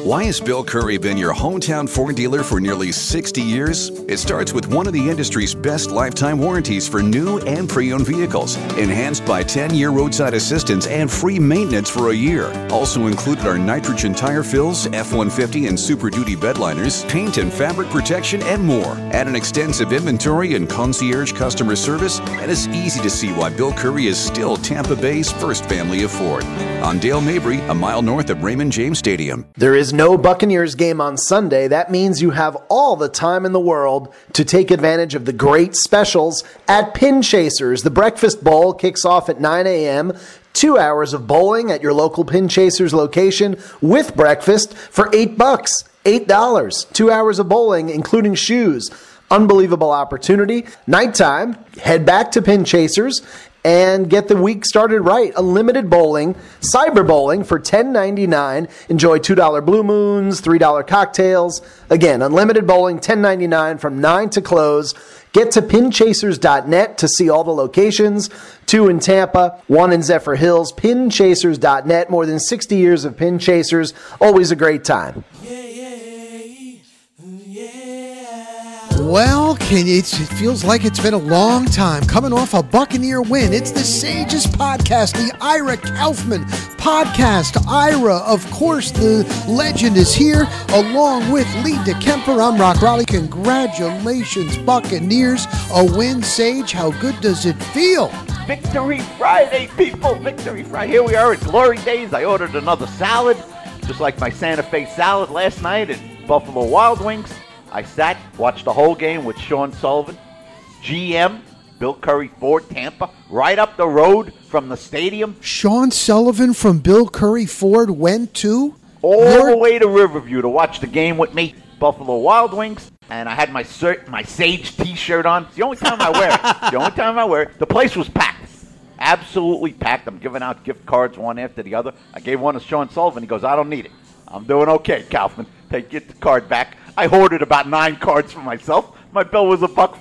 Why has Bill Curry been your hometown Ford dealer for nearly 60 years? It starts with one of the industry's best lifetime warranties for new and pre-owned vehicles, enhanced by 10-year roadside assistance and free maintenance for a year. Also included are nitrogen tire fills, F-150 and Super Duty bedliners, paint and fabric protection, and more. At an extensive inventory and concierge customer service, and it's easy to see why Bill Curry is still Tampa Bay's first family of Ford. On Dale Mabry, a mile north of Raymond James Stadium. There is no Buccaneers game on Sunday. That means you have all the time in the world to take advantage of the great specials at Pin Chasers. The Breakfast Bowl kicks off at 9 a.m. 2 hours of bowling at your local Pin Chasers location with breakfast for $8. $8. 2 hours of bowling, including shoes. Unbelievable opportunity. Nighttime, head back to Pin Chasers and get the week started right. Unlimited bowling, cyber bowling for $10.99. Enjoy $2 Blue Moons, $3 cocktails. Again, unlimited bowling, $10.99 from 9 to close. Get to pinchasers.net to see all the locations. 2 in Tampa, 1 in Zephyr Hills. Pinchasers.net. More than 60 years of Pin Chasers. Always a great time. Well, it feels like it's been a long time coming off a Buccaneer win. It's the Sages Podcast, the Ira Kaufman Podcast. Ira, of course, the legend is here, along with Lee DeKemper. I'm Rock Raleigh. Congratulations, Buccaneers. A win, Sage. How good does it feel? Victory Friday, people. Victory Friday. Here we are at Glory Days. I ordered another salad, just like my Santa Fe salad last night at Buffalo Wild Wings. I sat, watched the whole game with Sean Sullivan, GM, Bill Curry Ford, Tampa, right up the road from the stadium. Sean Sullivan from Bill Curry Ford went to? All the way to Riverview to watch the game with me, Buffalo Wild Wings, and I had my Sage T-shirt on. It's the only time I wear it. The only time I wear it. The place was packed. Absolutely packed. I'm giving out gift cards one after the other. I gave one to Sean Sullivan. He goes, I don't need it. I'm doing okay, Kaufman. Get the card back. I hoarded about 9 cards for myself. My bill was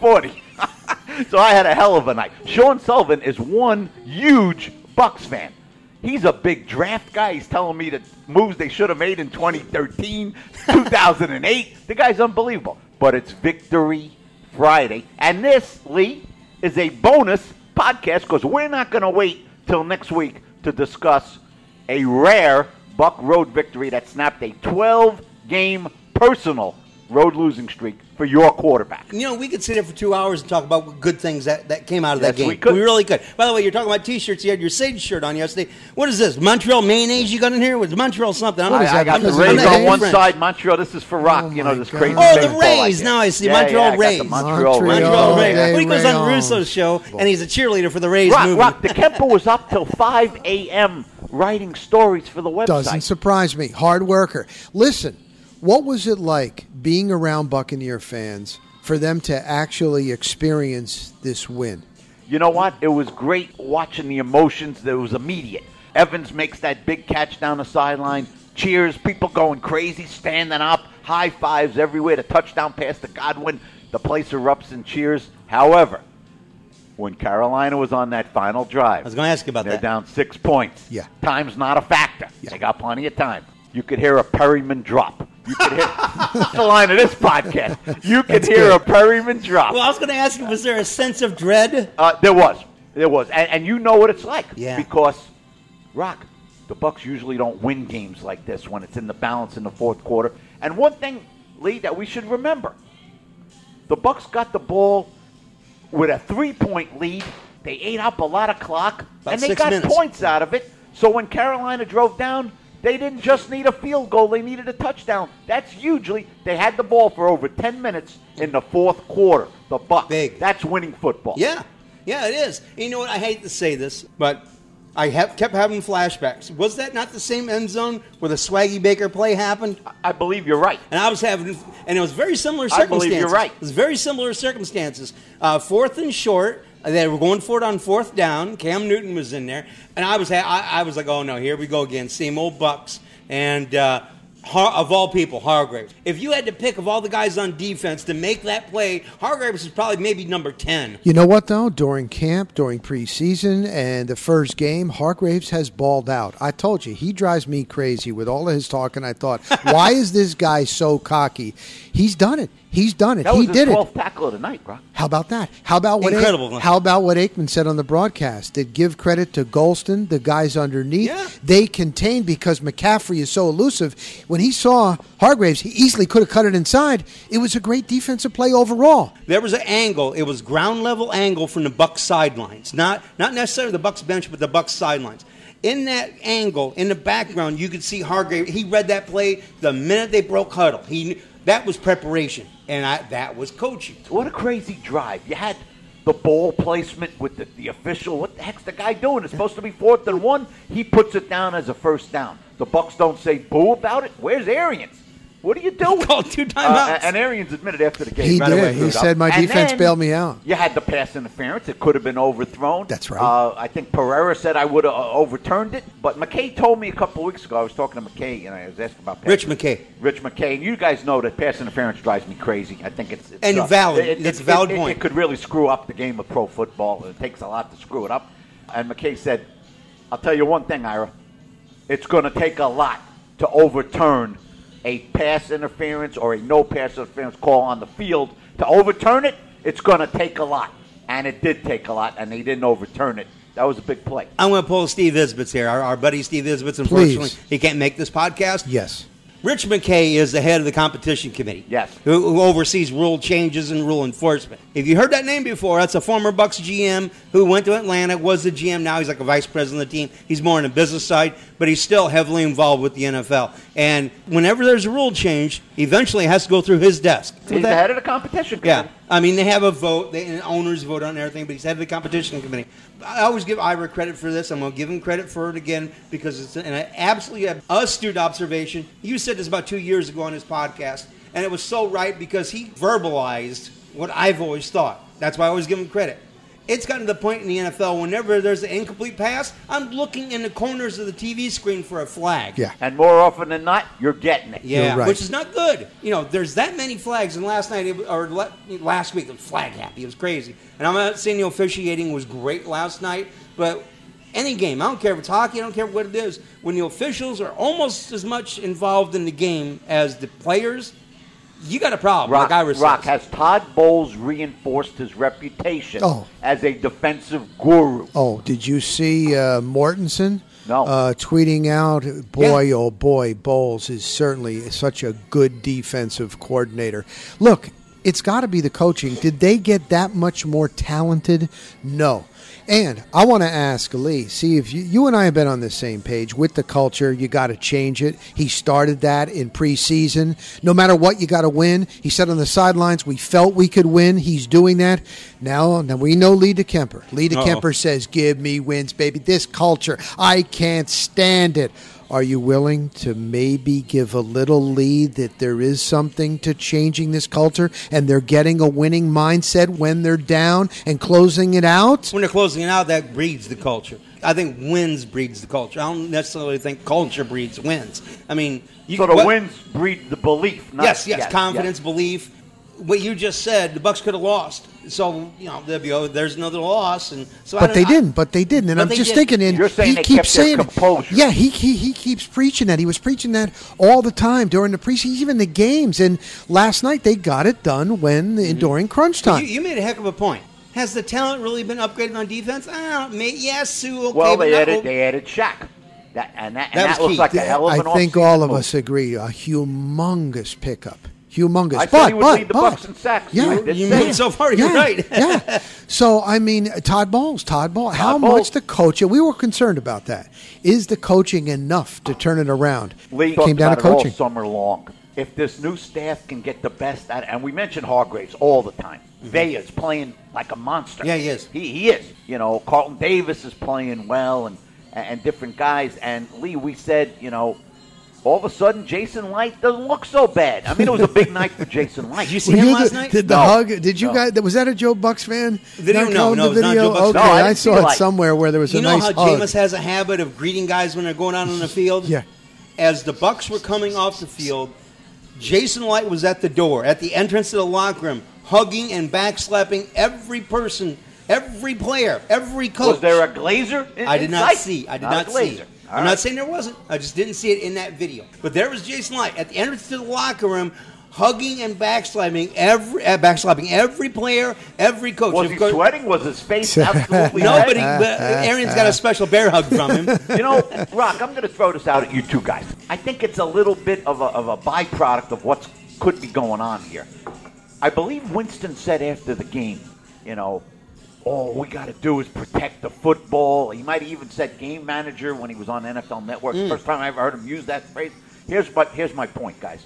$1.40. So I had a hell of a night. Sean Sullivan is one huge Bucs fan. He's a big draft guy. He's telling me the moves they should have made in 2013, 2008. The guy's unbelievable. But it's Victory Friday. And this, Lee, is a bonus podcast because we're not going to wait till next week to discuss a rare Buck road victory that snapped a 12-game personal road losing streak for your quarterback. You know, we could sit here for 2 hours and talk about good things that came out of that game. We could. We really could. By the way, you're talking about T-shirts. You had your Sage shirt on yesterday. What is this? Montreal mayonnaise you got in here? With Montreal something? I got the Rays on one side. Montreal. This is for Rock. This crazy. Oh, the Rays. Now I see. Montreal Rays. Montreal Rays. Well, he goes on Russo's show, and he's a cheerleader for the Rays movie. Rock. DeKemper was up till 5 a.m. writing stories for the website. Doesn't surprise me. Hard worker. Listen, what was it like being around Buccaneer fans for them to actually experience this win? You know what? It was great watching the emotions. That was immediate. Evans makes that big catch down the sideline. Cheers. People going crazy, standing up. High fives everywhere. The touchdown pass to Godwin. The place erupts in cheers. However, when Carolina was on that final drive, I was going to ask you about that. They're down 6 points. Yeah. Time's not a factor. Yeah. They got plenty of time. You could hear a Perryman drop. You could hear that's the line of this podcast. You could hear a Perryman drop. Well, I was going to ask you, was there a sense of dread? There was. And you know what it's like. Yeah. Because, Rock, the Bucs usually don't win games like this when it's in the balance in the fourth quarter. And one thing, Lee, that we should remember, the Bucs got the ball with a 3-point lead. They ate up a lot of clock, and they got points out of it. So when Carolina drove down, they didn't just need a field goal. They needed a touchdown. That's hugely, they had the ball for over 10 minutes in the fourth quarter. The Bucs. Big. That's winning football. Yeah, it is. You know what? I hate to say this, but I kept having flashbacks. Was that not the same end zone where the Swaggy Baker play happened? I believe you're right. And I was having, and it was very similar circumstances. I believe you're right. It was very similar circumstances. 4th and short. They were going for it on 4th down. Cam Newton was in there, and I was like, oh no, here we go again, same old Bucs. And Of all people, Hargreaves. If you had to pick of all the guys on defense to make that play, Hargreaves is probably maybe number 10. You know what, though? During camp, during preseason, and the first game, Hargreaves has balled out. I told you, he drives me crazy with all of his talk, and I thought, why is this guy so cocky? He's done it. He's done it. That was he did his 12th it. tackle of the night, bro. How about that? How about what? Incredible. How about what Aikman said on the broadcast? Did give credit to Golston, the guys underneath. Yeah. They contained because McCaffrey is so elusive. When he saw Hargreaves, he easily could have cut it inside. It was a great defensive play overall. There was an angle. It was ground level angle from the Bucs sidelines, not necessarily the Bucs bench, but the Bucs sidelines. In that angle, in the background, you could see Hargreaves. He read that play the minute they broke huddle. That was preparation, and that was coaching. What a crazy drive. You had the ball placement with the official. What the heck's the guy doing? It's supposed to be 4th and 1. He puts it down as a first down. The Bucs don't say boo about it. Where's Arians? What are you doing? Called 2 timeouts. And Arians admitted after the game. He right did. away, He said, my and defense then bailed me out. You had the pass interference. It could have been overthrown. That's right. I think Pereira said I would have overturned it. But McKay told me a couple of weeks ago, I was talking to McKay, and I was asking about pass. Rich McKay. Rich McKay. And you guys know that pass interference drives me crazy. I think it's And valid. It's a valid point. It could really screw up the game of pro football. It takes a lot to screw it up. And McKay said, I'll tell you one thing, Ira. It's going to take a lot to overturn a pass interference or a no pass interference call on the field. To overturn it, it's going to take a lot. And it did take a lot, and they didn't overturn it. That was a big play. I'm going to pull Steve Isbitz here. Our buddy Steve Isbitz, unfortunately, Please. he can't make this podcast. Yes. Rich McKay is the head of the competition committee. Yes. Who oversees rule changes and rule enforcement. If you heard that name before, that's a former Bucs GM who went to Atlanta, was the GM. Now he's like a vice president of the team. He's more on the business side, but he's still heavily involved with the NFL. And whenever there's a rule change, eventually it has to go through his desk. He's the head of the competition committee. Yeah. I mean, they have a vote. And owners vote on everything, but he's head of the competition committee. I always give Ira credit for this. I'm going to give him credit for it again because it's an absolutely astute observation. You said this about 2 years ago on his podcast, and it was so right because he verbalized what I've always thought. That's why I always give him credit. It's gotten to the point in the NFL, whenever there's an incomplete pass, I'm looking in the corners of the TV screen for a flag. Yeah. And more often than not, you're getting it. Yeah, You're right. which is not good. You know, there's that many flags, and last week it was flag happy. It was crazy. And I'm not saying the officiating was great last night, but any game, I don't care if it's hockey, I don't care what it is, when the officials are almost as much involved in the game as the players, you got a problem, like Ira says. Rock, has Todd Bowles reinforced his reputation Oh. as a defensive guru? Oh, did you see Mortensen? No. Tweeting out, boy, oh boy, Bowles is certainly such a good defensive coordinator. Look, it's got to be the coaching. Did they get that much more talented? No. And I want to ask Lee, see if you and I have been on the same page with the culture. You got to change it. He started that in preseason. No matter what, you got to win. He said on the sidelines, we felt we could win. He's doing that. Now we know Lee DeKemper. Lee DeKemper says, give me wins, baby. This culture, I can't stand it. Are you willing to maybe give a little lead that there is something to changing this culture and they're getting a winning mindset when they're down and closing it out? When they're closing it out, that breeds the culture. I think wins breeds the culture. I don't necessarily think culture breeds wins. I mean, wins breed the belief. Yes, confidence, belief. What you just said, the Bucs could have lost. So, you know, there's another loss. And so But they didn't. And I'm just thinking, and You're saying he they keeps kept their saying, composure. yeah, he keeps preaching that. He was preaching that all the time during the preseason, even the games. And last night they got it done during crunch time. You made a heck of a point. Has the talent really been upgraded on defense? Yes, Sue. Okay, Well, but they added Shaq. That was looks key. like a hell of an I think offseason all of move. us agree, a humongous pickup. Humongous. I said he would lead the Bucs in sacks. Yeah, You mean so far, you're right. Yeah. So, I mean, Todd Bowles. How much the coaching? We were concerned about that. Is the coaching enough to turn it around? Lee Came talked down about to it all coaching. summer long. If this new staff can get the best out, and we mention Hargreaves all the time. Vea's playing like a monster. Yeah, he is. He is. You know, Carlton Davis is playing well, and different guys. And Lee, we said, you know, all of a sudden, Jason Light doesn't look so bad. I mean, it was a big night for Jason Light. Did you see him last night? Did the No. hug? Did you No. guys? Was that a Joe Bucks fan? Video? Not No, calling no, the it's not video? Joe Bucks. Okay, No, I I didn't saw see it Light. somewhere where there was You a know nice how hug. Jameis has a habit of greeting guys when they're going out on the field? Yeah. as the Bucks were coming off the field, Jason Light was at the door, at the entrance to the locker room, hugging and backslapping every person, every player, every coach. Was there a Glazer? I did not see. Not see. I'm not saying there wasn't. I just didn't see it in that video. But there was Jason Light at the entrance to the locker room, hugging and backslapping every player, every coach. Was he sweating? Was his face absolutely Nobody. red? Arian's got a special bear hug from him. You know, Rock, I'm going to throw this out at you two guys. I think it's a little bit of a byproduct of what could be going on here. I believe Winston said after the game, all we got to do is protect the football. He might have even said game manager when he was on NFL Network. First time I ever heard him use that phrase. Here's my point, guys.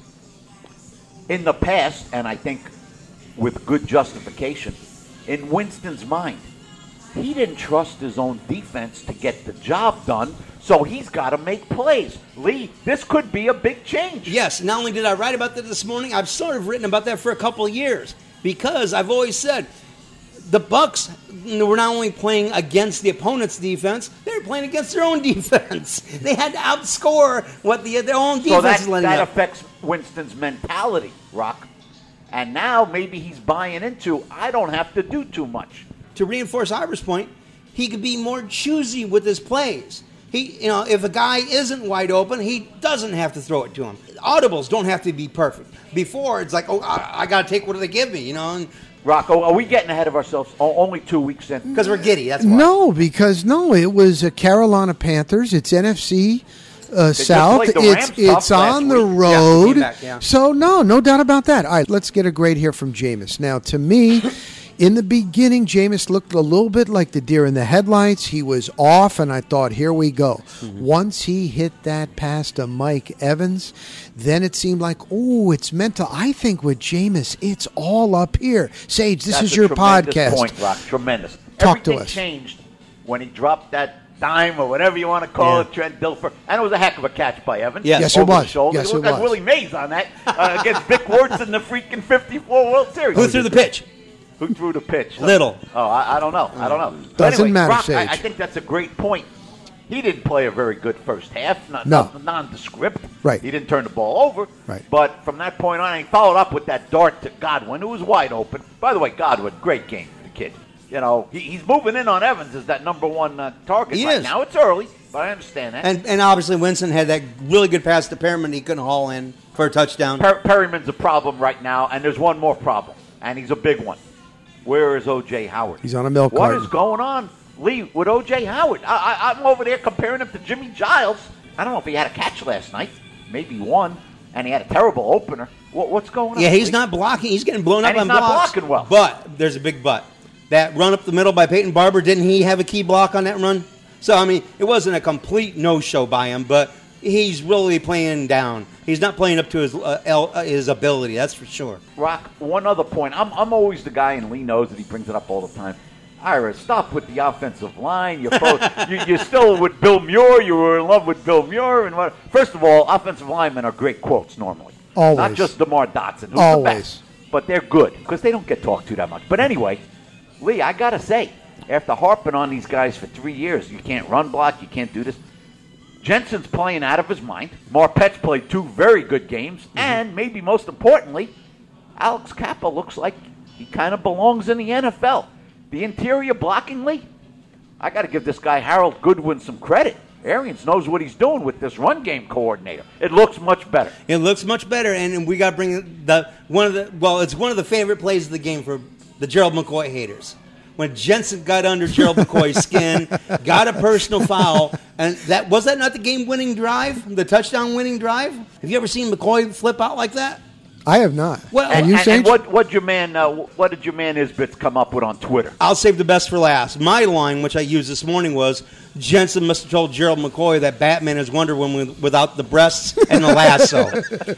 In the past, and I think with good justification, in Winston's mind, he didn't trust his own defense to get the job done, so he's got to make plays. Lee, this could be a big change. Yes, not only did I write about that this morning, I've sort of written about that for a couple of years because I've always said the Bucks were not only playing against the opponent's defense, they were playing against their own defense. They had to outscore what their own defense is letting that up. affects Winston's mentality, Rock. And now maybe he's buying into, I don't have to do too much. To reinforce Ira's point, he could be more choosy with his plays. If a guy isn't wide open, he doesn't have to throw it to him. Audibles don't have to be perfect. Before, it's like, I got to take what they give me, and Rock, are we getting ahead of ourselves? Only 2 weeks in? because we're giddy, that's why. No, because it was Carolina Panthers. It's NFC South. played the Rams It's tough on last the week. road. Yeah, came back, yeah. So, no doubt about that. All right, let's get a grade here from Jameis. Now, to me, in the beginning, Jameis looked a little bit like the deer in the headlights. He was off, and I thought, here we go. Mm-hmm. Once he hit that pass to Mike Evans, then it seemed like, it's mental. I think with Jameis, it's all up here. Sage, this is your podcast. Point, Rock. Tremendous. Talk to Everything us. changed when he dropped that dime or whatever you want to call it, Trent Dilfer. And it was a heck of a catch by Evans. Yes, over it was. The shoulder. Yes, it looked it like was. Willie Mays on that against Vic Wirtz in the freaking 54 World Series. Who threw the pitch? Who threw the pitch? Little. Oh, I don't know. But Doesn't anyway, matter, Rock, Sage. I think that's a great point. He didn't play a very good first half. Nondescript. Right. He didn't turn the ball over. Right. But from that point on, he followed up with that dart to Godwin, who was wide open. By the way, Godwin, great game for the kid. He's moving in on Evans as that number one target He right is. now. It's early, but I understand that. And obviously Winston had that really good pass to Perriman he couldn't haul in for a touchdown. Perryman's a problem right now, and there's one more problem, and he's a big one. Where is O.J. Howard? He's on a milk What carton. is going on, Lee, with O.J. Howard? I'm over there comparing him to Jimmy Giles. I don't know if he had a catch last night, maybe one, and he had a terrible opener. What's going on? Yeah, he's Lee? not blocking. He's getting blown up And on he's not blocks. blocking well. But there's a big but. That run up the middle by Peyton Barber, didn't he have a key block on that run? So, it wasn't a complete no-show by him, but he's really playing down. He's not playing up to his ability, that's for sure. Rock, one other point. I'm always the guy, and Lee knows that he brings it up all the time. Ira, stop with the offensive line. You're both, you're still with Bill Muir. You were in love with Bill Muir. And what? First of all, offensive linemen are great quotes normally. Always. Not just DeMar Dotson, who's Always. the best. But they're good because they don't get talked to that much. But anyway, Lee, I got to say, after harping on these guys for 3 years, you can't run block, you can't do this. Jensen's playing out of his mind. Marpet's played 2 very good games. Mm-hmm. And maybe most importantly, Alex Kappa looks like he kind of belongs in the NFL. The interior blocking, Lee, I got to give this guy Harold Goodwin some credit. Arians knows what he's doing with this run game coordinator. It looks much better. It looks much better, and we got to bring it's one of the favorite plays of the game for the Gerald McCoy haters. When Jensen got under Gerald McCoy's skin, got a personal foul, and was that not the game-winning drive, the touchdown-winning drive? Have you ever seen McCoy flip out like that? I have not. Well, Have you, Sage? And what did your man Isbitz come up with on Twitter? I'll save the best for last. My line, which I used this morning, was Jensen must have told Gerald McCoy that Batman is Wonder Woman without the breasts and the lasso.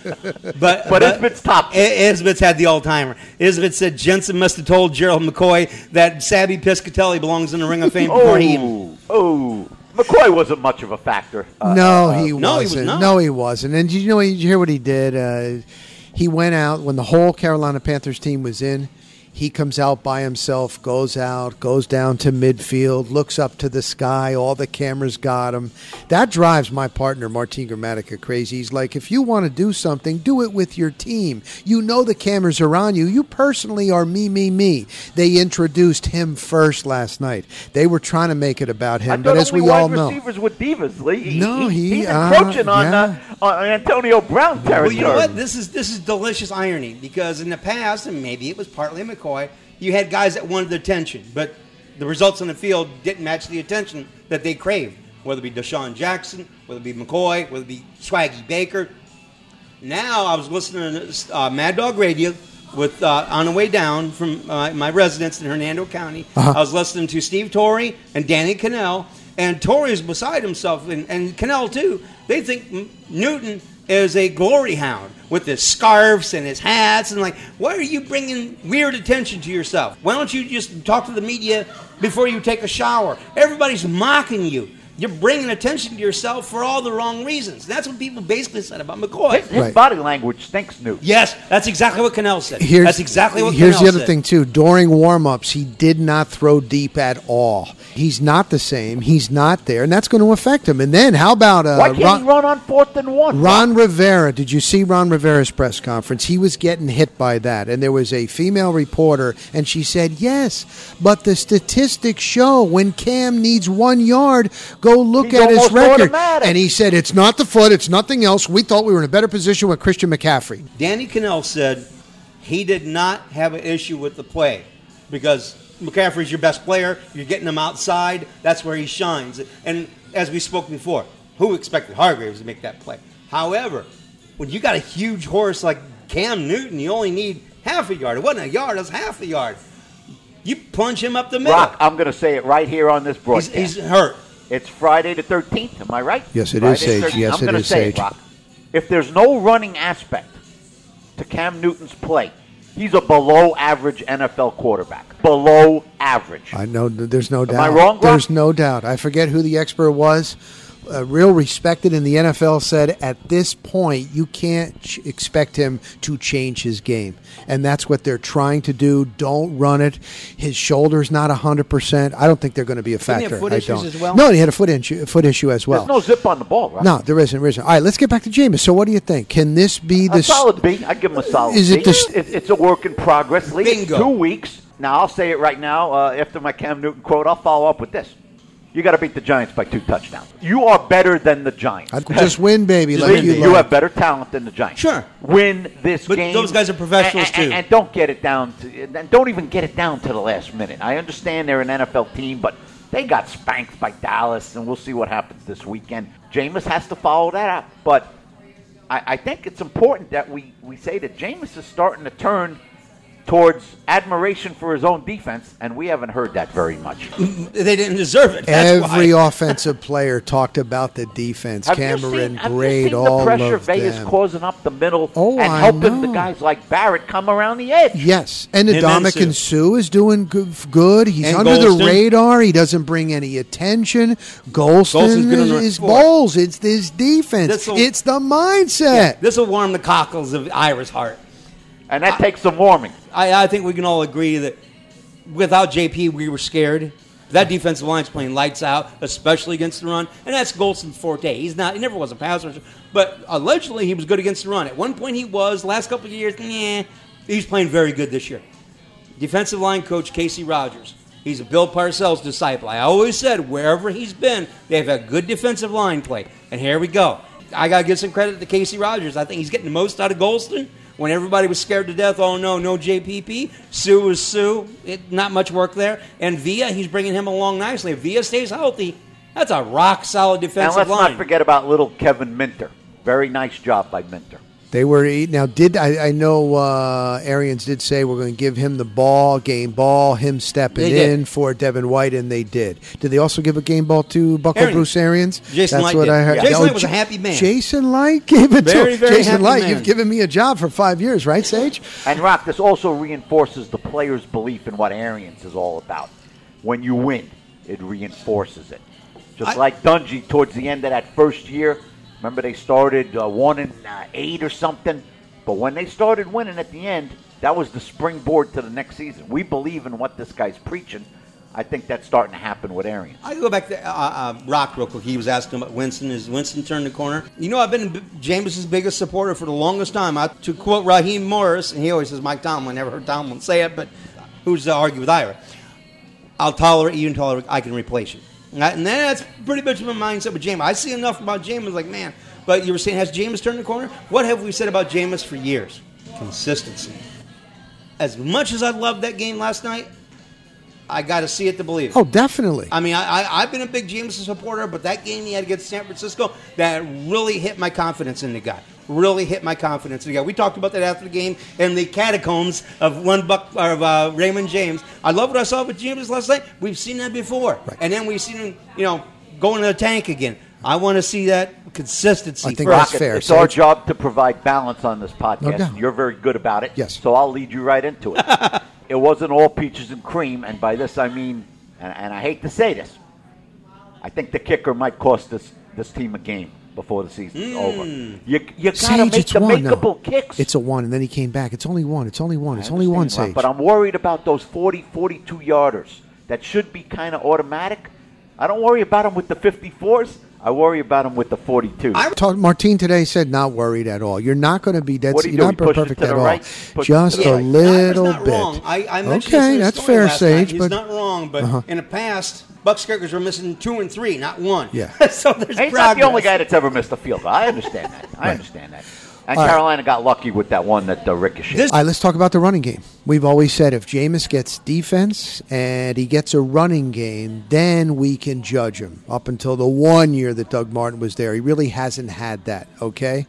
but Isbitz topped. Isbitz had the all-timer. Isbitz said Jensen must have told Gerald McCoy that Sabby Piscatelli belongs in the Ring of Fame before he even... McCoy wasn't much of a factor. No, he wasn't. no, he was not. No, he wasn't. And did you hear what he did? He went out when the whole Carolina Panthers team was in. He comes out by himself, goes out, goes down to midfield, looks up to the sky. All the cameras got him. That drives my partner, Martin Gramatica, crazy. He's like, if you want to do something, do it with your team. You know the cameras are on you. You personally are me. They introduced him first last night. They were trying to make it about him, but as we all know, receivers with divas, Lee. He's encroaching on Antonio Brown territory. Well, you know what? This is delicious irony, because in the past, and maybe it was partly McCoy, you had guys that wanted attention, but the results on the field didn't match the attention that they craved, whether it be Deshaun Jackson, whether it be McCoy, whether it be Swaggy Baker. Now I was listening to Mad Dog Radio with on the way down from my residence in Hernando County. I was listening to Steve Torrey and Danny Cannell, and Torrey is beside himself, and Cannell too. They think Newton is a glory hound with his scarves and his hats, and like, why are you bringing weird attention to yourself? Why don't you just talk to the media before you take a shower? Everybody's mocking you. You're bringing attention to yourself for all the wrong reasons. That's what people basically said about McCoy. His body language stinks, Newt. Yes, that's exactly what Cannell said. Here's the other said. thing, too. During warm-ups, he did not throw deep at all. He's not the same. He's not there, and that's going to affect him. And then how about why can't he run on 4th and 1? Ron Rivera. Did you see Ron Rivera's press conference? He was getting hit by that, and there was a female reporter, and she said, yes, but the statistics show when Cam needs 1 yard, go look at his record. Automatic. And he said, it's not the foot, it's nothing else. We thought we were in a better position with Christian McCaffrey. Danny Cannell said he did not have an issue with the play because McCaffrey's your best player. You're getting him outside. That's where he shines. And as we spoke before, who expected Hargraves to make that play? However, when you got a huge horse like Cam Newton, you only need half a yard. It wasn't a yard, it was half a yard. You plunge him up the middle. Rock, I'm going to say it right here on this broadcast. He's hurt. It's Friday the 13th. Am I right? Yes, it Friday is, Sage. 13th. Yes, I'm going to say it, Rock. If there's no running aspect to Cam Newton's play, he's a below-average NFL quarterback. Below average. I know. There's no doubt. Am I wrong, Rock? There's no doubt. I forget who the expert was. Real respected in the NFL said at this point you can't expect him to change his game, and that's what they're trying to do. Don't run it. His shoulder's not 100%. I don't think they're going to be a factor. Didn't he have foot issues as well? No, he had a foot issue as well. There's no zip on the ball, right? No, there isn't. All right, let's get back to Jameis. So what do you think? Can this be A solid B. I'd give him a solid Is B. it the It's a work in progress. Lee. Bingo. 2 weeks. Now, I'll say it right now. After my Cam Newton quote, I'll follow up with this. You got to beat the Giants by 2 touchdowns. You are better than the Giants. Just win, baby. Just like win. you You have better talent than the Giants. Sure. Win this But game. those guys are professionals, too. And don't get it down and don't even get it down to the last minute. I understand they're an NFL team, but they got spanked by Dallas, and we'll see what happens this weekend. Jameis has to follow that up. But I think it's important that we say that Jameis is starting to turn towards admiration for his own defense, and we haven't heard that very much. They didn't deserve it. That's Every why. offensive player talked about the defense. Cameron, have great, you seen all the pressure of Vegas them. causing up the middle Oh, and I helping the know. guys like Barrett come around the edge? Yes, and Him and Ndamukong Suh is doing good. He's And under the Golston. radar. He doesn't bring any attention. Golston's Golston good on the is foot. bowls. It's this defense. This'll- It's the mindset. This will warm the cockles of Ira's heart. And that takes some warming. I think we can all agree that without JP, we were scared. That defensive line's playing lights out, especially against the run, and that's Golston's forte. He never was a pass rusher, but allegedly he was good against the run. At one point he was. Last couple of years, he's playing very good this year. Defensive line coach Casey Rogers. He's a Bill Parcells disciple. I always said wherever he's been, they've had good defensive line play, and here we go. I got to give some credit to Casey Rogers. I think he's getting the most out of Golston. When everybody was scared to death, oh no JPP. Sue was Sue. Not much work there. And Villa, he's bringing him along nicely. If Villa stays healthy, that's a rock-solid And defensive let's line. not forget about little Kevin Minter. Very nice job by Minter. They were now. I know Arians did say we're going to give him the game ball, him stepping They did. in for Devin White, and they did. Did they also give a game ball to Buckle Arians. Bruce Arians? Jason That's Light what did. I heard. Yeah. Jason Oh, Light was a happy man. Jason Light gave it Very, to very Jason happy Light. man. You've given me a job for 5 years, right, Sage? And Rock, this also reinforces the player's belief in what Arians is all about. When you win, it reinforces it. Just like Dungy towards the end of that first year. Remember they started 1-8 or something? But when they started winning at the end, That was the springboard to the next season. We believe in what this guy's preaching. I think that's starting to happen with Arians. I go back to Rock real quick. He was asking about Winston. Has Winston turned the corner? You know, I've been Jameis's biggest supporter for the longest time. To quote Raheem Morris, and he always says Mike Tomlin. Never heard Tomlin say it, but who's to argue with Ira? I'll tolerate you until I can replace you. And that's pretty much my mindset with Jameis. I see enough about Jameis, like, man. But you were saying, has Jameis turned the corner? What have we said about Jameis for years? Consistency. As much as I loved that game last night, I got to see it to believe it. Oh, definitely. I mean, I've been a big Jameis supporter, but that game he had against San Francisco, that really hit my confidence in the guy. Really hit my confidence in the guy. We talked about that after the game in the catacombs of Raymond James. I love what I saw with Jameis last night. We've seen that before. Right. And then we've seen him, go into the tank again. I want to see that consistency. I think that's fair. It's our job to provide balance on this podcast. No, and you're very good about it. Yes. So I'll lead you right into it. It wasn't all peaches and cream, and by this I mean, and I hate to say this, I think the kicker might cost this team a game before the season's over. You got to make the makeable kicks. It's a 1, and then he came back. It's only 1. It's only 1. It's only 1, Sage. But I'm worried about those 40, 42-yarders. That should be kind of automatic. I don't worry about them with the 54s. I worry about him with the 42. Martine today said not worried at all. You're not going to be dead. You're not perfect at all. Right? Just a little bit. Wrong. I mentioned okay, that's fair, Sage. He's not wrong, but in the past, Bucks kickers were missing 2 and 3, not 1. Yeah. So there's He's not the only guy that's ever missed a field goal. I understand that. I understand that. And Carolina got lucky with that one that ricocheted. All right, let's talk about the running game. We've always said if Jameis gets defense and he gets a running game, then we can judge him. Up until the 1 year that Doug Martin was there, he really hasn't had that, okay?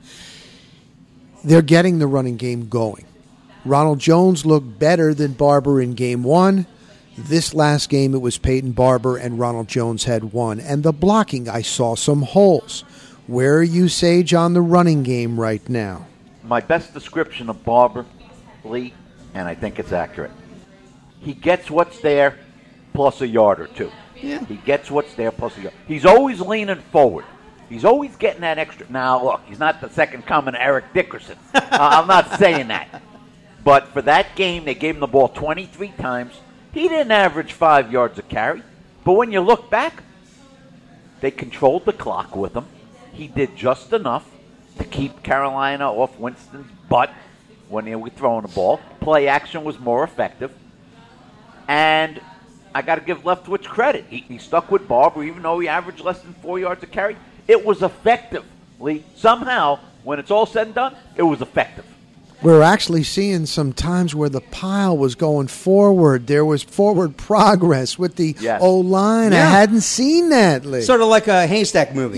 They're getting the running game going. Ronald Jones looked better than Barber in game 1. This last game, it was Peyton Barber and Ronald Jones had 1. And the blocking, I saw some holes. Where are you, Sage, on the running game right now? My best description of Barber, Lee, and I think it's accurate. He gets what's there plus a yard or two. Yeah. He gets what's there plus a yard. He's always leaning forward. He's always getting that extra. Now, look, he's not the second coming of Eric Dickerson. I'm not saying that. But for that game, they gave him the ball 23 times. He didn't average 5 yards a carry. But when you look back, they controlled the clock with him. He did just enough to keep Carolina off Winston's butt when they were throwing the ball. Play action was more effective. And I got to give Leftwich credit. He stuck with Barber even though he averaged less than 4 yards a carry. It was effective, Lee. Somehow, when it's all said and done, it was effective. We're actually seeing some times where the pile was going forward. There was forward progress with the O-line. Yeah. I hadn't seen that, Lee. Sort of like a haystack movie.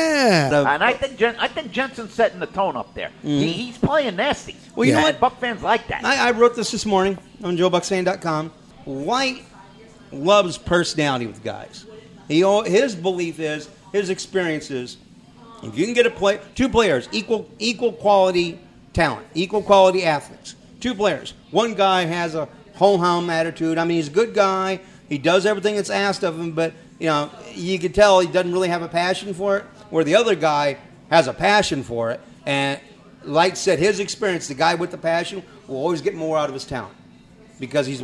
Yeah. And I think Jensen's setting the tone up there. Mm-hmm. He's playing nasty. Well, you know what? Buck fans like that. I wrote this morning on JoeBucksFan.com. White loves personality with guys. His belief is, his experience is, if you can get two players, equal quality talent, equal quality athletes. 2 players. One guy has a ho-hum attitude. I mean, he's a good guy. He does everything that's asked of him, but you can tell he doesn't really have a passion for it. Where the other guy has a passion for it, and like said, his experience, the guy with the passion will always get more out of his talent because he's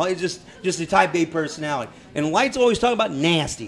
just a type A personality. And Light's always talking about nasty.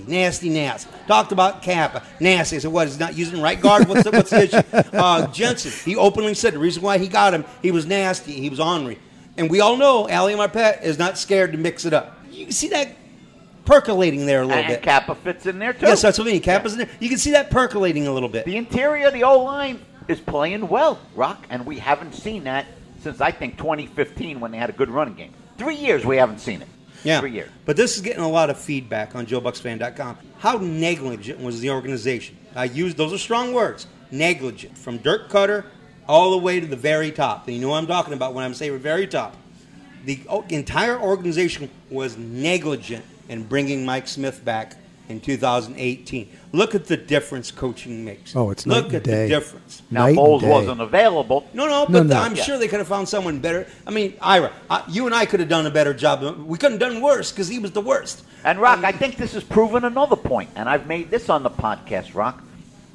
Talked about Kappa, nasty. I said, what, he's not using right guard? What's the issue? Jensen, he openly said the reason why he got him, he was nasty, he was ornery. And we all know Ali Marpet is not scared to mix it up. You can see that percolating there a little bit. And Kappa fits in there, too. Yes, that's what I mean. Kappa's in there. You can see that percolating a little bit. The interior of the O-line is playing well, Rock, and we haven't seen that since, I think, 2015 when they had a good running game. 3 years we haven't seen it. Yeah. 3 years. But this is getting a lot of feedback on JoeBucksFan.com. How negligent was the organization? Those are strong words. Negligent. From Dirk Cutter all the way to the very top. You know what I'm talking about when I'm saying very top. The entire organization was negligent in bringing Mike Smith back in 2018. Look at the difference coaching makes. Oh, it's night and day. Look at the difference. Now, Bowles wasn't available. No, but I'm sure they could have found someone better. I mean, Ira, you and I could have done a better job. We couldn't have done worse because he was the worst. And, Rock, I think this has proven another point, and I've made this on the podcast, Rock.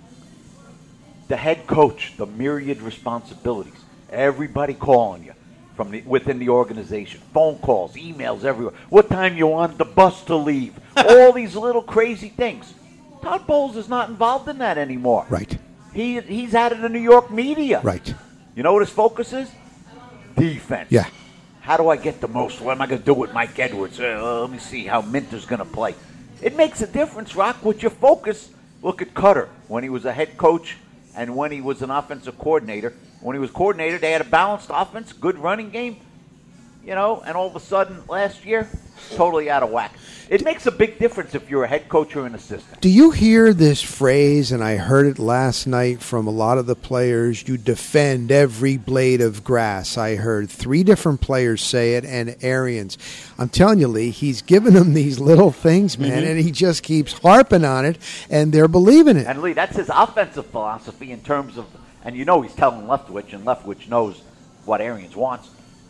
The head coach, the myriad responsibilities, everybody calling you. within the organization. Phone calls, emails everywhere. What time you want the bus to leave? All these little crazy things. Todd Bowles is not involved in that anymore. Right. He's out of the New York media. Right. You know what his focus is? Defense. Yeah. How do I get the most? What am I going to do with Mike Edwards? Let me see how Minter's going to play. It makes a difference, Rock, with your focus. Look at Cutter when he was a head coach and when he was an offensive coordinator. When he was coordinator, they had a balanced offense, good running game, and all of a sudden last year, totally out of whack. It makes a big difference if you're a head coach or an assistant. Do you hear this phrase, and I heard it last night from a lot of the players, you defend every blade of grass? I heard 3 different players say it, and Arians. I'm telling you, Lee, he's giving them these little things, man, and he just keeps harping on it, and they're believing it. And, Lee, that's his offensive philosophy in terms of, and he's telling Leftwich, and Leftwich knows what Arians wants.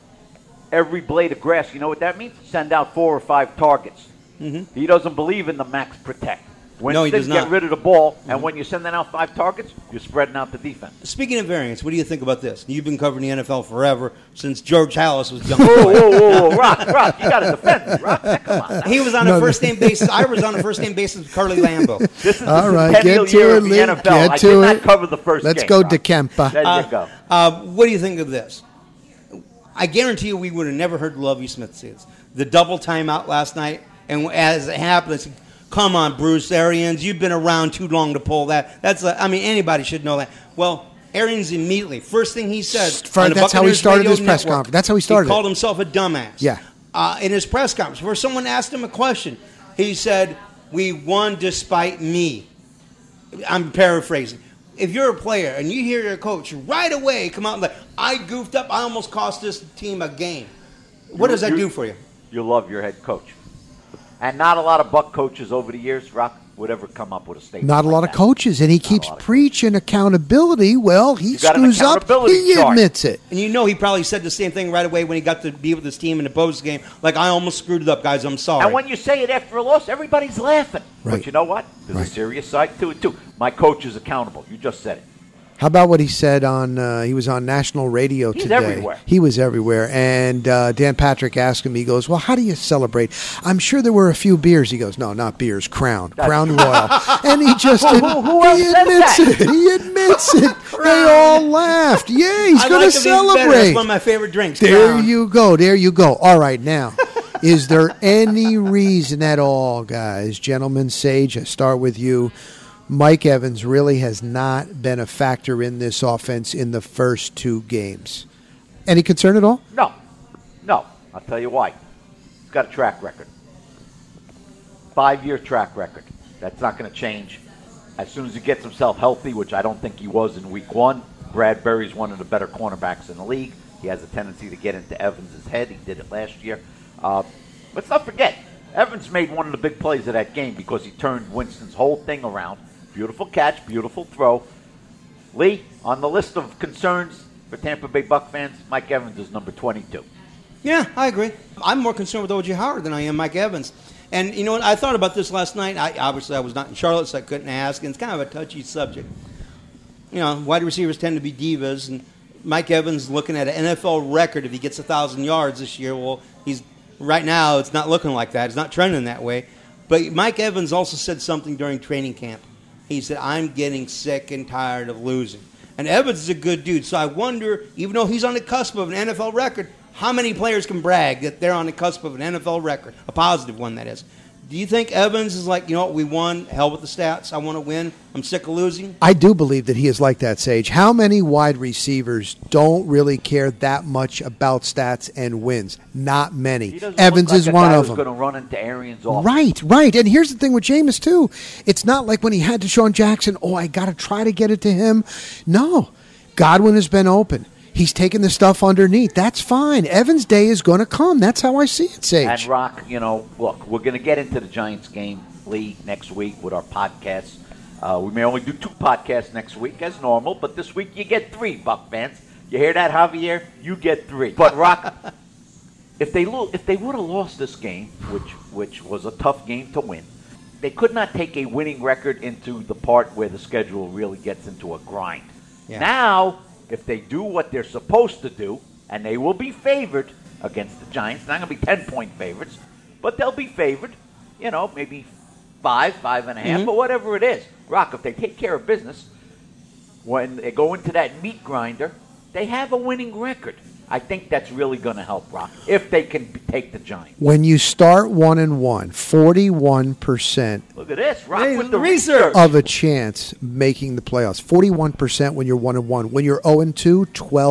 Every blade of grass, you know what that means? Send out 4 or 5 targets. He doesn't believe in the max protect. No, he does not. Get rid of the ball, and when you're sending out 5 targets, you're spreading out the defense. Speaking of variance, what do you think about this? You've been covering the NFL forever, since George Halas was young. Whoa, Rock, you got to defend me, Rock. Come on. He was on a first-name basis. I was on a first-name basis with Carly Lambeau. This is All the right, centennial get to year it, of the Lee. NFL. Get I to did not it. cover the first Let's game. go, Rock. DeKempa. There you go. What do you think of this? I guarantee you we would have never heard Lovie Smith say this. The double timeout last night, and as it happened, I said, come on, Bruce Arians, you've been around too long to pull that. Anybody should know that. Well, Arians immediately, first thing he said, That's how he started his press conference. That's how he started. He called himself a dumbass. Yeah. In his press conference, where someone asked him a question, he said, "We won despite me." I'm paraphrasing. If you're a player and you hear your coach right away come out and like, I goofed up, I almost cost this team a game. What does that do for you? You love your head coach. And not a lot of Buck coaches over the years, Rock, would ever come up with a statement. Not a lot of coaches, and he keeps preaching accountability. Well, he got an screws up. accountability He chart. admits it. And he probably said the same thing right away when he got to be with his team in the post game. Like, I almost screwed it up, guys. I'm sorry. And when you say it after a loss, everybody's laughing. Right. But you know what? There's a serious side to it, too. My coach is accountable. You just said it. How about what he said on? He was on national radio today. Everywhere. He was everywhere. And Dan Patrick asked him. He goes, "Well, how do you celebrate?" "I'm sure there were a few beers." He goes, "No, not beers. Crown Royal." And he just who else he said admits that? it. He admits it. They all laughed. Yeah, he's going to celebrate. That's one of my favorite drinks. There Crown. you go. There you go. All right, now, is there any reason at all, guys, gentlemen, Sage, I start with you, Mike Evans really has not been a factor in this offense in the first 2 games? Any concern at all? No. I'll tell you why. He's got a track record. 5-year track record. That's not going to change. As soon as he gets himself healthy, which I don't think he was in week 1, Bradbury's one of the better cornerbacks in the league. He has a tendency to get into Evans' head. He did it last year. Let's not forget, Evans made one of the big plays of that game because he turned Winston's whole thing around. Beautiful catch, beautiful throw. Lee, on the list of concerns for Tampa Bay Buck fans, Mike Evans is number 22. Yeah, I agree. I'm more concerned with O.J. Howard than I am Mike Evans. And you know what? I thought about this last night. I was not in Charlotte, so I couldn't ask. And it's kind of a touchy subject. Wide receivers tend to be divas. And Mike Evans looking at an NFL record if he gets 1,000 yards this year. Well, right now it's not looking like that. It's not trending that way. But Mike Evans also said something during training camp. He said, "I'm getting sick and tired of losing." And Evans is a good dude. So I wonder, even though he's on the cusp of an NFL record, how many players can brag that they're on the cusp of an NFL record, a positive one, that is. Do you think Evans is like, we won, hell with the stats, I want to win, I'm sick of losing? I do believe that he is like that, Sage. How many wide receivers don't really care that much about stats and wins? Not many. Evans is one of them. Going to run into Arians off. Right. And here's the thing with Jameis, too. It's not like when he had Deshaun Jackson, I got to try to get it to him. No. Godwin has been open. He's taking the stuff underneath. That's fine. Evans' day is going to come. That's how I see it, Sage. And Rock, look, we're going to get into the Giants game, Lee, next week with our podcasts. We may only do 2 podcasts next week as normal, but this week you get 3, Buck fans. You hear that, Javier? You get 3. But Rock, if they would have lost this game, which was a tough game to win, they could not take a winning record into the part where the schedule really gets into a grind. Yeah. Now, if they do what they're supposed to do, and they will be favored against the Giants. Not going to be 10-point favorites, but they'll be favored, maybe 5.5, but whatever it is. Rock, if they take care of business, when they go into that meat grinder, they have a winning record. I think that's really going to help Rock if they can take the Giants. When you start 1-1, 41%. Look at this, Rock Hey, with the research. Of a chance making the playoffs. 41% when you're 1-1. When you're 0-2,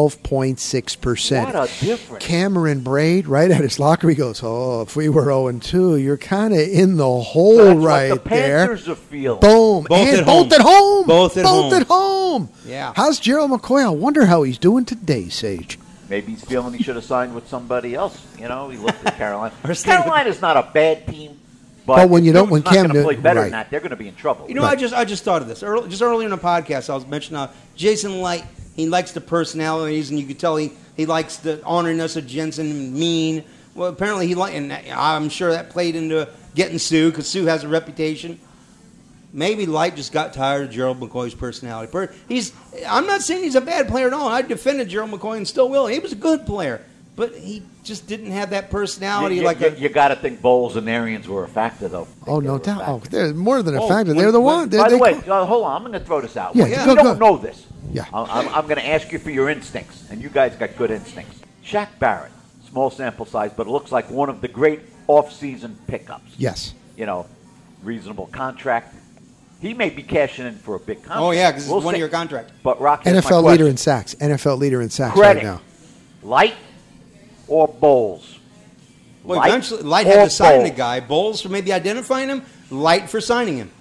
12.6%. What a difference. Cameron Braid, right at his locker, he goes, if we were 0-2, you're kind of in the hole That's right what the there. Panthers are feeling. Boom. Both and at both home. at home. Both at home. Yeah. How's Gerald McCoy? I wonder how he's doing today, Sage. Maybe he's feeling he should have signed with somebody else. He looked at Carolina. Or stayed with- Carolina's not a bad team, But when you don't, if when Duke's not Cam going to play better right. than that, they're going to be in trouble. I just thought of this. Just earlier in the podcast, I was mentioning Jason Light. He likes the personalities, and you could tell he likes the orneriness of Jensen, mean. Well, apparently and I'm sure that played into getting Sue, because Sue has a reputation. Maybe Light just got tired of Gerald McCoy's personality. I'm not saying he's a bad player at all. I defended Gerald McCoy and still will. He was a good player, but he just didn't have that personality. You got to think Bowles and Arians were a factor, though. Oh, no doubt. Oh, they're more than a factor. when- They're the one. By the way, hold on. I'm going to throw this out. Yeah, You go. don't know this. Yeah. I'm going to ask you for your instincts, and you guys got good instincts. Shaq Barrett, small sample size, but it looks like one of the great off-season pickups. Yes. Reasonable contract. He may be cashing in for a big contract. Oh, yeah, because it's We'll a one-year see. contract. But Rock, here's my NFL leader question. in sacks. NFL leader in sacks Credit. right now. Light or Bowles? Well, eventually, Light had or to sign the Bowles? guy. Bowles for maybe identifying him, Light for signing him.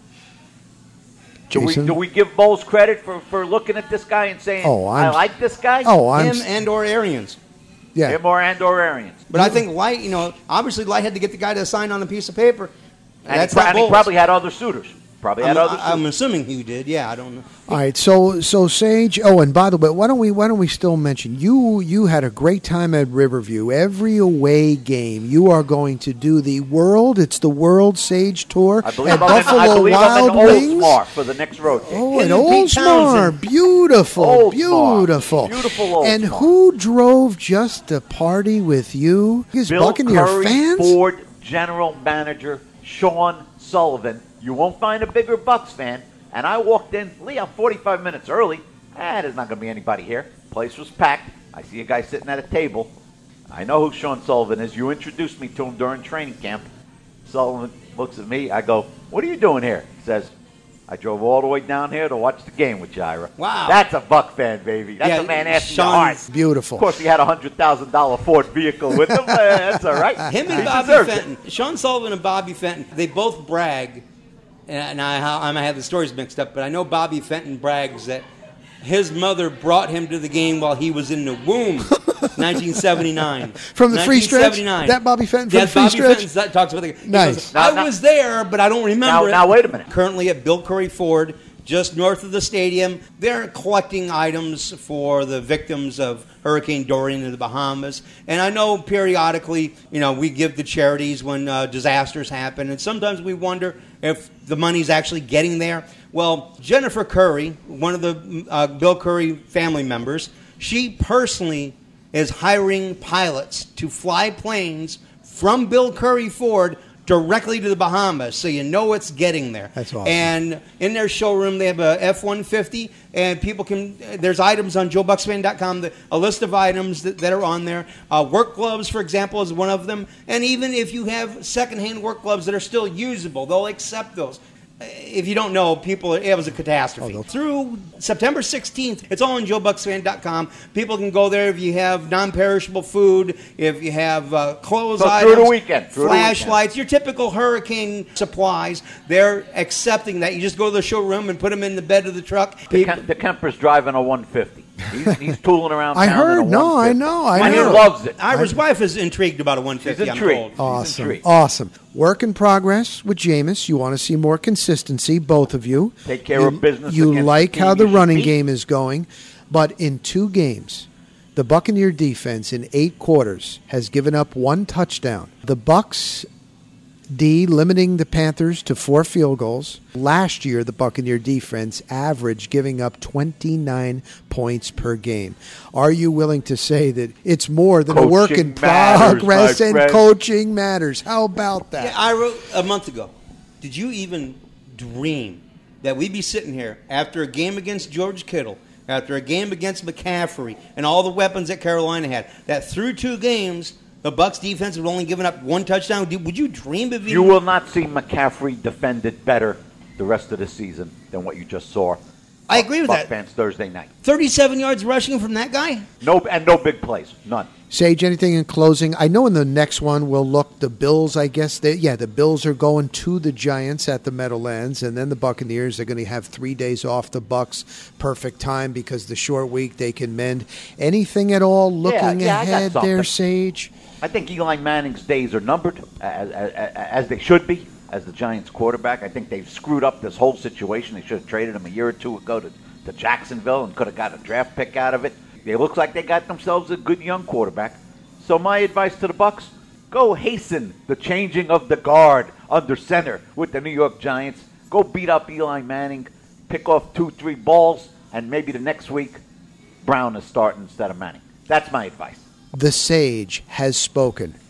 Jason? Do we give Bowles credit for looking at this guy and saying, I like this guy? Him and/or Arians. Yeah. Him or Arians. But I think Light, obviously Light had to get the guy to sign on a piece of paper. And That's he, not and he Bowles. probably had other suitors. I'm assuming he did. Yeah, I don't know. All right, so Sage. Oh, and by the way, why don't we still mention you had a great time at Riverview. Every away game, you are going to do the World. It's the World Sage Tour I believe at I'm Buffalo in Wild Wings. Oldsmar for the next road game. Oh, at Him and Pete Oldsmar, Townsend. beautiful, Oldsmar. beautiful, Beautiful Oldsmar. And who drove just to party with you? His Bill Buccaneer Curry, fans. Ford General Manager Sean Sullivan. You won't find a bigger Bucks fan. And I walked in, Lee, I'm 45 minutes early. There's not going to be anybody here. Place was packed. I see a guy sitting at a table. I know who Sean Sullivan is. You introduced me to him during training camp. Sullivan looks at me. I go, what are you doing here? He says, I drove all the way down here to watch the game with you, Ira. Wow. That's a Buck fan, baby. That's a man after your heart. Sean's Beautiful. Of course, he had a $100,000 Ford vehicle with him. That's all right. Him and He Bobby deserves it. Fenton. Sean Sullivan and Bobby Fenton, they both brag, and I might have the stories mixed up, but I know Bobby Fenton brags that his mother brought him to the game while he was in the womb, 1979. From the free stretch? 1979. That Bobby Fenton from Yeah, the free Bobby stretch? Fenton talks about the he Nice. goes, Now- I was there, but I don't remember it. Now, wait a minute. Currently at Bill Curry Ford, just north of the stadium. They're collecting items for the victims of Hurricane Dorian in the Bahamas. And I know periodically, we give to charities when disasters happen. And sometimes we wonder if the money's actually getting there. Well, Jennifer Curry, one of the Bill Curry family members, she personally is hiring pilots to fly planes from Bill Curry Ford directly to the Bahamas, so you know it's getting there. That's awesome. And in their showroom, they have a F-150, and people can. There's items on JoeBucksFan.com, a list of items that are on there. Work gloves, for example, is one of them. And even if you have secondhand work gloves that are still usable, they'll accept those. If you don't know, it was a catastrophe. Oh, Through September 16th, it's all on JoeBucksFan.com. People can go there if you have non-perishable food, if you have clothes So items, through the weekend, flashlights, your typical hurricane supplies. They're accepting that. You just go to the showroom and put them in the bed of the truck. The Kemper's driving a 150. He's tooling around town I heard. in a No, I 150. know. I And know. he loves it. Ira's wife is intrigued about a 150, She's I'm intrigued. told. He's Awesome. intrigued. Awesome. Work in progress with Jameis. You want to see more consistency, both of you. Take care of business You against like the how team the you should running beat. game is going. But in 2 games, the Buccaneer defense in 8 quarters has given up 1 touchdown. The Bucks D, limiting the Panthers to 4 field goals. Last year, the Buccaneer defense averaged giving up 29 points per game. Are you willing to say that it's more than a work in progress and coaching matters? How about that? Yeah, I wrote a month ago. Did you even dream that we'd be sitting here after a game against George Kittle, after a game against McCaffrey, and all the weapons that Carolina had, that through 2 games, the Bucs defense had only given up 1 touchdown? Would you dream of You will not see McCaffrey defended better the rest of the season than what you just saw. I agree with that. Fans Thursday night. 37 yards rushing from that guy? No big plays. None. Sage, anything in closing? I know in the next one we'll look the Bills, I guess. The Bills are going to the Giants at the Meadowlands, and then the Buccaneers are going to have 3 days off. The Bucs, perfect time because the short week they can mend. Anything at all looking ahead there, Sage? I think Eli Manning's days are numbered, as they should be, as the Giants quarterback. I think they've screwed up this whole situation. They should have traded him a year or 2 ago to Jacksonville and could have got a draft pick out of it. It looks like they got themselves a good young quarterback. So my advice to the Bucs, go hasten the changing of the guard under center with the New York Giants. Go beat up Eli Manning, pick off 2-3 balls, and maybe the next week Brown is starting instead of Manning. That's my advice. The Sage has spoken.